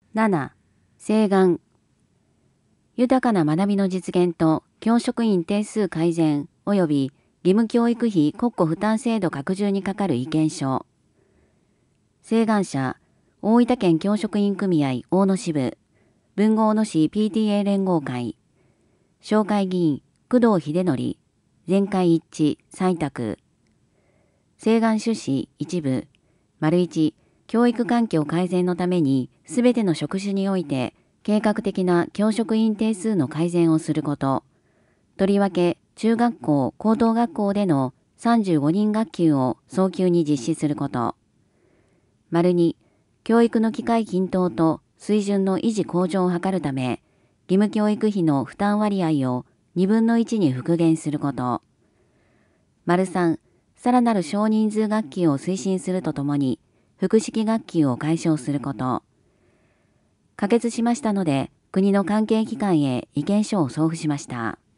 7、請願。豊かな学びの実現と教職員定数改善及び義務教育費国庫負担制度拡充に係る意見書。請願者、大分県教職員組合大野支部、豊後大野市 PTA 連合会。紹介議員、工藤秀則、全会一致、採択。請願趣旨一部、1、教育環境改善のために、すべての職種において、計画的な教職員定数の改善をすること。とりわけ、中学校、高等学校での35人学級を早急に実施すること。2、教育の機会均等と水準の維持向上を図るため、義務教育費の負担割合を1分の1に復元すること。3、さらなる少人数学級を推進するとともに、複式学級を解消すること。可決しましたので、国の関係機関へ意見書を送付しました。